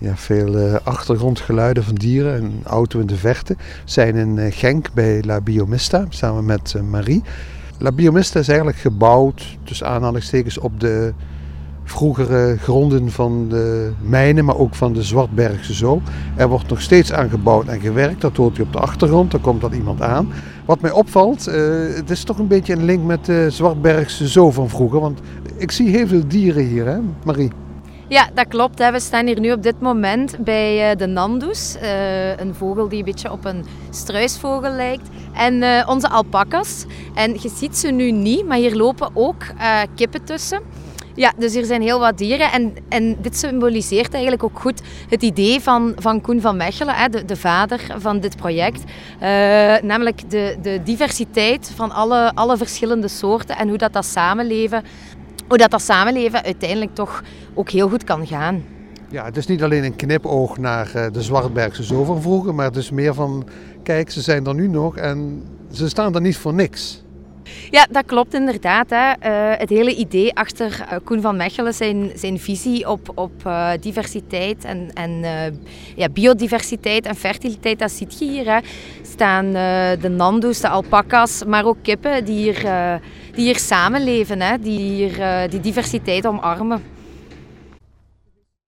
Ja, veel achtergrondgeluiden van dieren. Een auto in de verte. We zijn in Genk bij La Biomista samen met Marie. La Biomista is eigenlijk gebouwd, tussen aanhalingstekens, op de vroegere gronden van de mijnen, maar ook van de Zwartbergse Zoo. Er wordt nog steeds aan gebouwd en gewerkt. Dat hoort u op de achtergrond, daar komt dan iemand aan. Wat mij opvalt, het is toch een beetje een link met de Zwartbergse Zoo van vroeger. Want ik zie heel veel dieren hier, hè, Marie? Ja, dat klopt. We staan hier nu op dit moment bij de nandoes. Een vogel die een beetje op een struisvogel lijkt. En onze alpakas. En je ziet ze nu niet, maar hier lopen ook kippen tussen. Ja, dus hier zijn heel wat dieren en dit symboliseert eigenlijk ook goed het idee van Koen van Mechelen, de vader van dit project. Namelijk de diversiteit van alle verschillende soorten en hoe dat samenleven uiteindelijk toch ook heel goed kan gaan. Ja, het is niet alleen een knipoog naar de Zwartbergse Zoo van vroeger, maar het is meer van, kijk, ze zijn er nu nog en ze staan er niet voor niks. Ja, dat klopt inderdaad. Het hele idee achter Koen van Mechelen, zijn visie op diversiteit en biodiversiteit en fertiliteit, dat ziet je hier. Staan de nandoes, de alpakas, maar ook kippen die hier samenleven, die diversiteit omarmen.